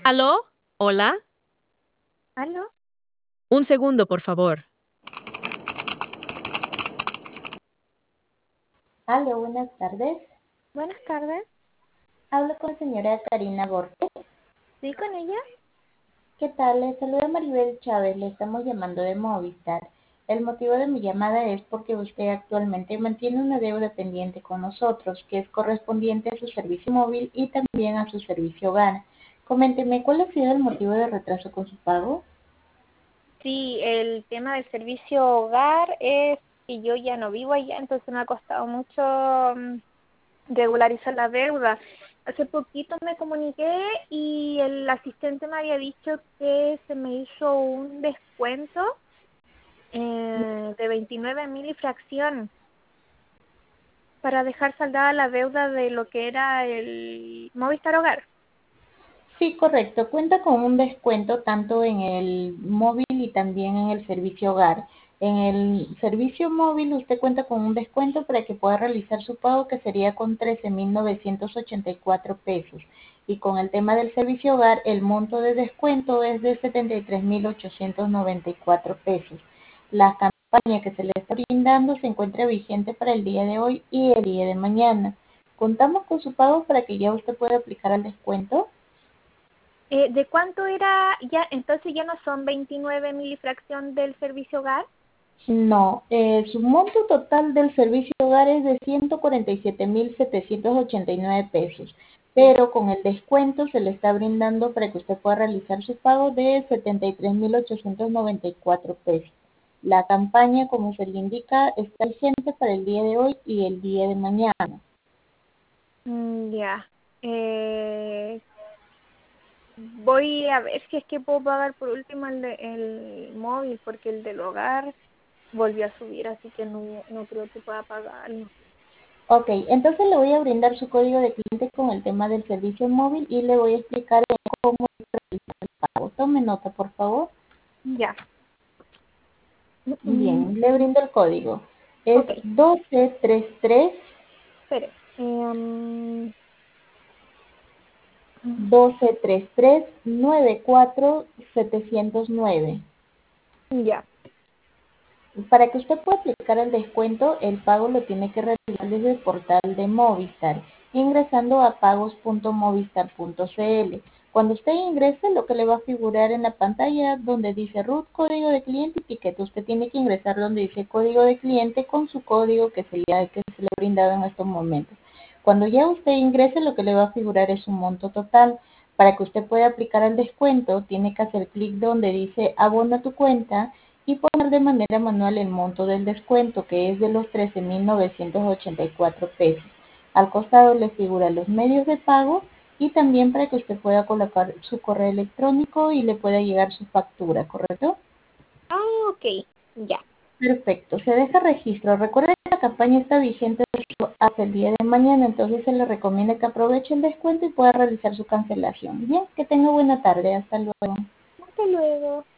¿Aló? ¿Hola? ¿Aló? Un segundo, por favor. Aló, buenas tardes. Buenas tardes. Hablo con la señora Karina Borges. ¿Sí con ella? ¿Qué tal? Le saluda Maribel Chávez. Le estamos llamando de Movistar. El motivo de mi llamada es porque usted actualmente mantiene una deuda pendiente con nosotros, que es correspondiente a su servicio móvil y también a su servicio hogar. Coménteme, ¿cuál ha sido el motivo de retraso con su pago? Sí, el tema del servicio hogar es que yo ya no vivo allá, entonces me ha costado mucho regularizar la deuda. Hace poquito me comuniqué y el asistente me había dicho que se me hizo un descuento de 29.000 y fracción para dejar saldada la deuda de lo que era el Movistar Hogar. Sí, correcto. Cuenta con un descuento tanto en el móvil y también en el servicio hogar. En el servicio móvil usted cuenta con un descuento para que pueda realizar su pago que sería con 13.984 pesos. Y con el tema del servicio hogar, el monto de descuento es de 73.894 pesos. La campaña que se le está brindando se encuentra vigente para el día de hoy y el día de mañana. Contamos con su pago para que ya usted pueda aplicar el descuento. ¿De cuánto era ya? Entonces ya no son 29.000 y fracción del servicio hogar. No, su monto total del servicio hogar es de 147.789 pesos, Sí. pero con el descuento se le está brindando para que usted pueda realizar su pago de 73.894 pesos. La campaña, como se le indica, está vigente para el día de hoy y el día de mañana. Ya. Voy a ver si es que puedo pagar por último el móvil, porque el del hogar volvió a subir, así que no creo que pueda pagarlo. Ok, entonces le voy a brindar su código de cliente con el tema del servicio móvil y le voy a explicar cómo realizar el pago. Tome nota, por favor. Ya. Bien, le brindo el código. Es Ok, 1233 espere. 1233 94709. Ya. Para que usted pueda aplicar el descuento, el pago lo tiene que realizar desde el portal de Movistar, ingresando a pagos.movistar.cl. Cuando usted ingrese, lo que le va a figurar en la pantalla donde dice RUT, código de cliente y ticket, usted tiene que ingresar donde dice código de cliente con su código que sería el que se le ha brindado en estos momentos. Cuando ya usted ingrese, lo que le va a figurar es un monto total. Para que usted pueda aplicar el descuento, tiene que hacer clic donde dice abona tu cuenta y poner de manera manual el monto del descuento, que es de los 13.984 pesos. Al costado le figuran los medios de pago y también para que usted pueda colocar su correo electrónico y le pueda llegar su factura, ¿correcto? Ah, ok. Ya. Perfecto, se deja registro. Recuerde que la campaña está vigente hasta el día de mañana, entonces se le recomienda que aproveche el descuento y pueda realizar su cancelación. Bien, que tenga buena tarde. Hasta luego. Hasta luego.